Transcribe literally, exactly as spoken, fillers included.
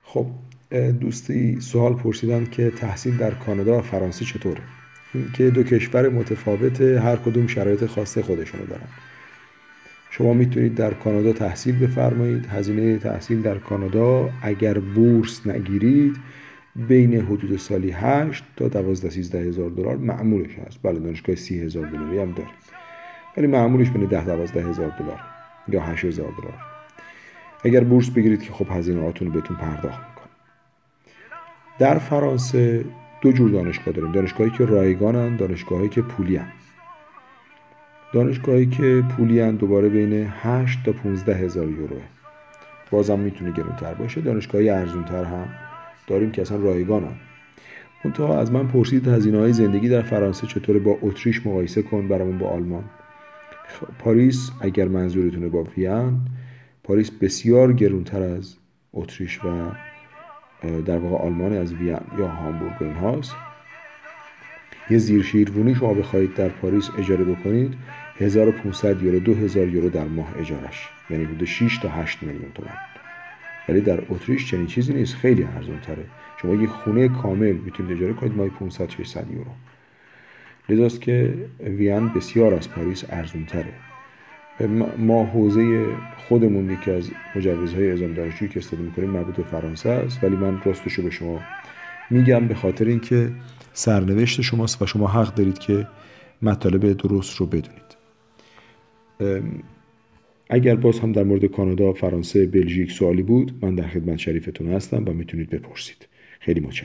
خب دوستی سوال پرسیدن که تحصیل در کانادا و فرانسه چطوره؟ که دو کشور متفاوت، هر کدوم شرایط خاص خودشونو دارن. شما میتونید در کانادا تحصیل بفرمایید. هزینه تحصیل در کانادا اگر بورس نگیرید بین حدود سالی هشت تا دوازده سیزده هزار دلار معمولش هست. بله دانشگاه سی هزار دلاری هم داره، ولی معمولش بین ده دوازده هزار دلار یا هشت هزار دلار. اگر بورس بگیرید که خب هزینه هاتون رو بهتون پرداخت میکنه. در فرانسه دو جور دانشگاه داریم، دانشگاهی که رایگانن، دانشگاهی که پولی هن. دانشگاهی که پولی هن دوباره بین هشت تا پانزده هزار یوروه، بازم میتونه گرونتر باشه. دانشگاهی ارزونتر هم داریم که اصلا رایگانن. منتها از من پرسید هزینه‌های زندگی در فرانسه چطوره، با اتریش مقایسه کن برامون با آلمان. پاریس اگر منظورتونه با وین، پاریس بسیار گرونتر از اتریش و در واقع آلمان از وین یا هامبورگ اینهاست. یه زیر شیروانی شما بخواید در پاریس اجاره بکنید هزار و پانصد یورو، دو هزار یورو در ماه اجارش، یعنی حدود شش تا هشت میلیون تومان. ولی در اتریش چنین چیزی نیست، خیلی ارزان تره. شما یه خونه کامل میتونید اجاره کنید ماهی پانصد ششصد یورو. لذاست که وین بسیار از پاریس ارزان تره. ما حوزه خودمون یکی از مجوزهای اعزام دانشجویی که استفاده میکنیم مربوط به فرانسه است، ولی من راستشو به شما میگم به خاطر اینکه سرنوشت شماست و شما حق دارید که مطالب درست رو بدونید. اگر باز هم در مورد کانادا، فرانسه، بلژیک سوالی بود، من در خدمت شریفتون هستم و میتونید بپرسید. خیلی متشکرم.